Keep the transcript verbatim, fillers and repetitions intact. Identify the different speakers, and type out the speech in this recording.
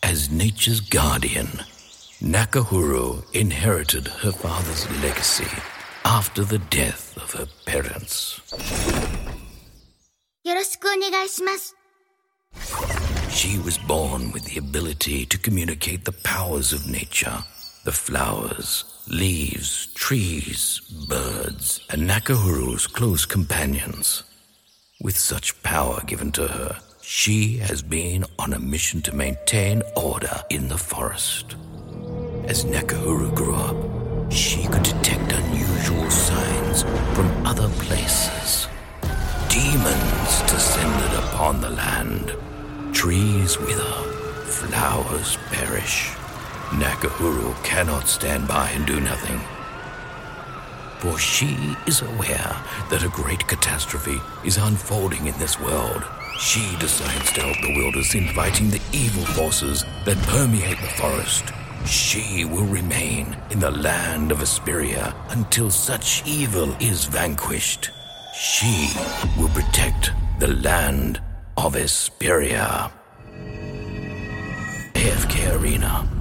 Speaker 1: As nature's guardian, Nakahuru inherited her father's legacy after the death of her parents.
Speaker 2: よろしくお願いします。
Speaker 1: She was born with the ability to communicate the powers of nature, the flowers, leaves, trees, birds, and Nakahuru's close companions. With such power given to her, she has been on a mission to maintain order in the forest. As Nakahuru grew up, she could detect unusual signs from other places. Demons descended upon the land. Trees wither, flowers perish. Nakahuru cannot stand by and do nothing. For she is aware that a great catastrophe is unfolding in this world. She decides to help the wilders in fighting the evil forces that permeate the forest. She will remain in the land of Asperia until such evil is vanquished. She will protect the land of Asperia. A F K Arena.